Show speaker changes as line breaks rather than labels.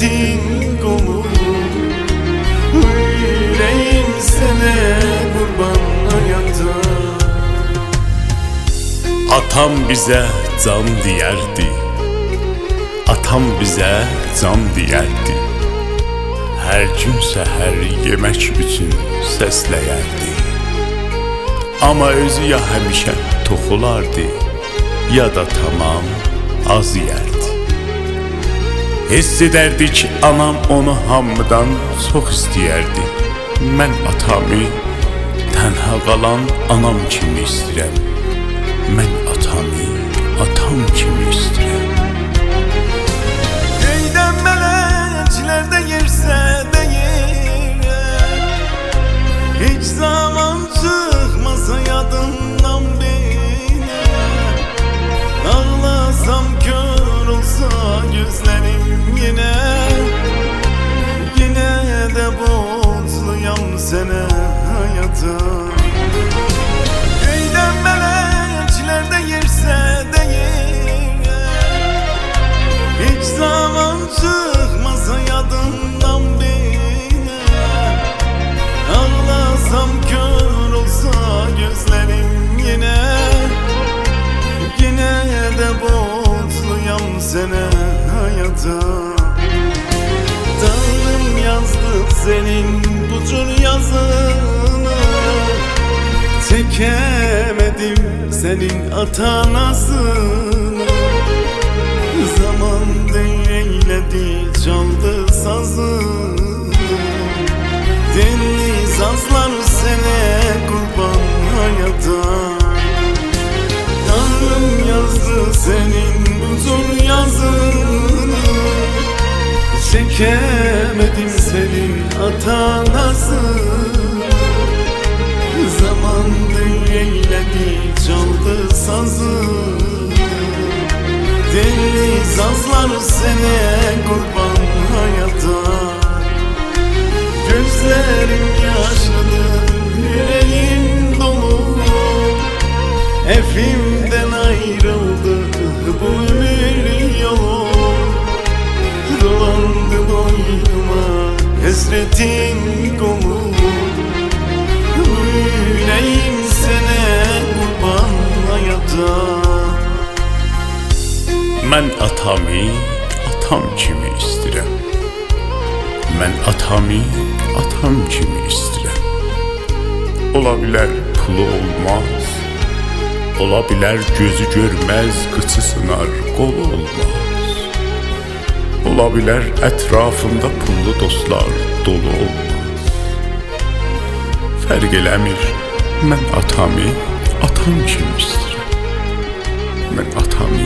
Həsrətin qolu Ürəyim sənə qurban hayata. Atam bizə can deyərdi, atam bizə can deyərdi. Hər gün səhər yemək üçün səsləyərdi. Amma özü ya həmişə toxulardı, ya da tamam az yerdi. Hiss edərdi ki, anam onu hamıdan çox istəyərdi. Mən atamı tənha qalan anam kimi istəyirəm. Mən atamı atam kimi istəyirəm. Göydən mələklər də yersə deyirəm, heç zaman çıxmasa yadımdan belə. Ağlasam kör olsa gözlərim yenə, yenə də borcluyam sənə hayata. Göydən mələklər də yersə deyirəm, heç zaman çıxmasa yadımdan belə. Ağlasam kör olsa gözlərim yenə, yenə də borcluyam sənə hayata. Tanrım yazdı senin bu cür yazını, çekemedim senin atanasını. Zaman eyledi çaldı sazını, deniz azlar sene kurban hayata. Tanrım yazdı senin bu zor yazını, çekemedim senin atanasını. Zaman eyledi çaldı sazını, deniz azlar sene kurban hayata. Gözlerim yaşlıdır, yüreğim dolu, evimden ayrıldı bu ömür yolu. Dolandı boynuma hasretin kolu, yüreğim sene kurban hayata. Mən atamı atam kimi istəyirəm. Mən atamı atam kimi istəyirəm. Ola bilər pulu olmaz, ola bilər gözü görməz, qıçı sınar, qolu olmaz. Ola bilər ətrafında pullu dostlar dolu olmaz. Fərq eləmir, mən atamı atam kimi istəyirəm. Mən atamı